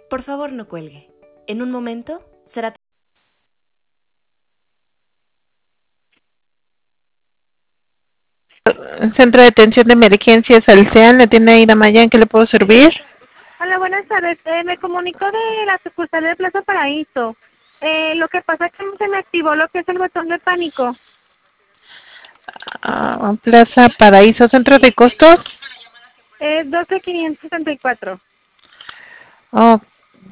Por favor, no cuelgue. En un momento será... Centro de Atención de Emergencias Alcean, la tienda Ida Maya, ¿en qué le puedo servir? Hola, buenas tardes. Me comunico de la sucursal de Plaza Paraíso. Lo que pasa es que se me activó lo que es el botón de pánico. Plaza Paraíso, centro de costos. 12,564. Oh,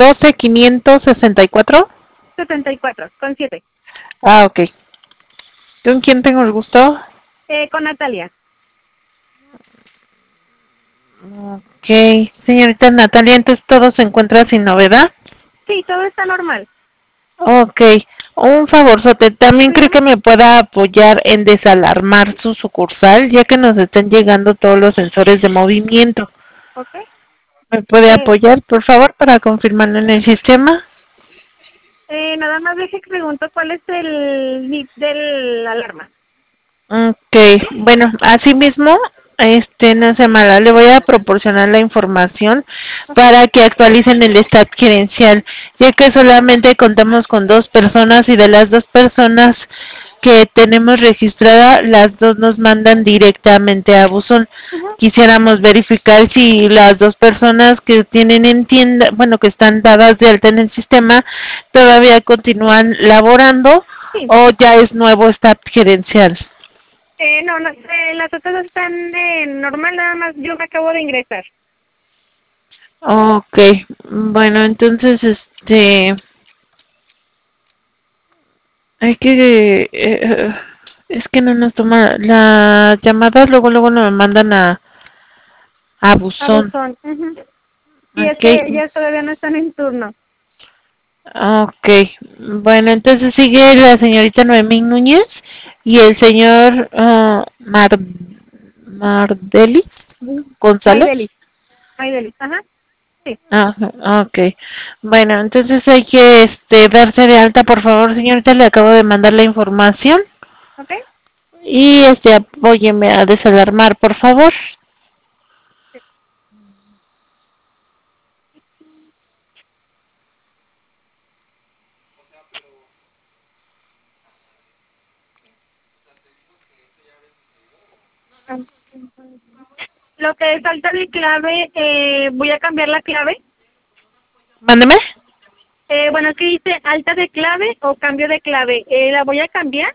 12,564. 74, con 7. Ok. ¿Con quién tengo el gusto? Con Natalia. Ok, señorita Natalia, entonces todo se encuentra sin novedad. Sí, todo está normal. Ok, un favorzote, ¿también cree Dígame. que me pueda apoyar en desalarmar su sucursal, ya que nos están llegando todos los sensores de movimiento? Ok. ¿Me puede apoyar, por favor, para confirmarlo en el sistema? Nada más deje que pregunto cuál es el NIP de la alarma. Ok, bueno, así mismo, no sea mala, le voy a proporcionar la información Ok. para que actualicen el stat gerencial, ya que solamente contamos con 2 personas y de las 2 personas que tenemos registrada, las 2 nos mandan directamente a buzón. Ujú. Quisiéramos verificar si las 2 personas que tienen en tienda, bueno, que están dadas de alta en el sistema, todavía continúan laborando Sí. o ya es nuevo stat gerencial. No, las otras están normal, nada más yo me acabo de ingresar. Okay, bueno, entonces, hay que, es que no nos toma las llamadas, luego nos mandan a buzón. Abusón. Ujú. Sí, es Okay, que ellas todavía no están en turno. okay, bueno, entonces sigue la señorita Noemí Núñez y el señor Mardeli González. Maideli. Maideli, ajá. Sí. Ajá, okay. Bueno, entonces hay que darse de alta, por favor, señorita, le acabo de mandar la información. ¿Ok? Y apóyeme a desalarmar, por favor. Lo que es alta de clave, voy a cambiar la clave. Mándeme. Bueno, aquí dice alta de clave o cambio de clave. ¿La voy a cambiar?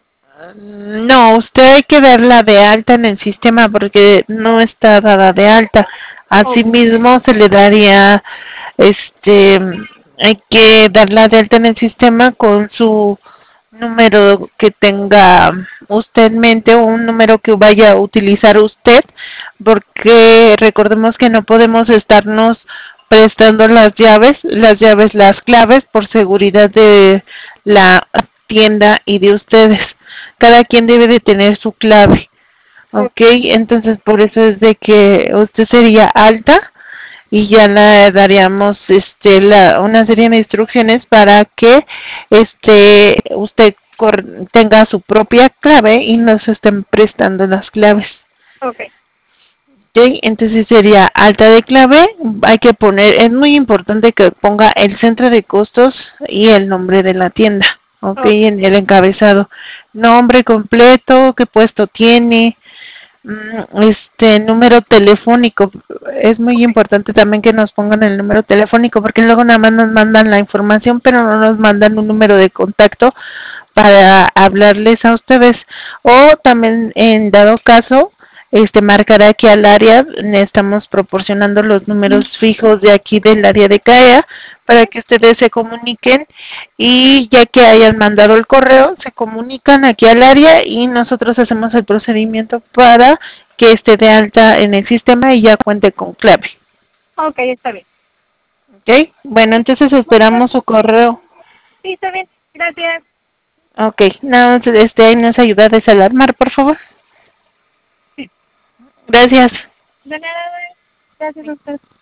No, usted hay que darla de alta en el sistema porque no está dada de alta. Ok. Asimismo, se le daría, este, hay que darla de alta en el sistema con su número que tenga usted en mente o un número que vaya a utilizar usted, porque recordemos que no podemos estarnos prestando las claves por seguridad de la tienda y de ustedes. Cada quien debe de tener su clave. Ok. Ok, entonces por eso es de que usted sería alta y ya le daríamos una serie de instrucciones para que usted tenga su propia clave y no se estén prestando las claves. Ok. Ok, entonces sería alta de clave, hay que poner, es muy importante que ponga el centro de costos y el nombre de la tienda, ok, Ok. en el encabezado, nombre completo, qué puesto tiene, número telefónico. Es muy importante también que nos pongan el número telefónico porque luego nada más nos mandan la información pero no nos mandan un número de contacto para hablarles a ustedes, o también en dado caso marcar aquí al área, le estamos proporcionando los números fijos de aquí del área de CAEA para que ustedes se comuniquen y ya que hayan mandado el correo, se comunican aquí al área y nosotros hacemos el procedimiento para que esté de alta en el sistema y ya cuente con clave. Ok, está bien. ¿Ok? Bueno, entonces Muchas esperamos gracias. su correo. Sí, está bien. Gracias. Ok, nada, ahí nos ayuda a desalarmar, por favor. Sí. Gracias. De nada. Gracias a usted.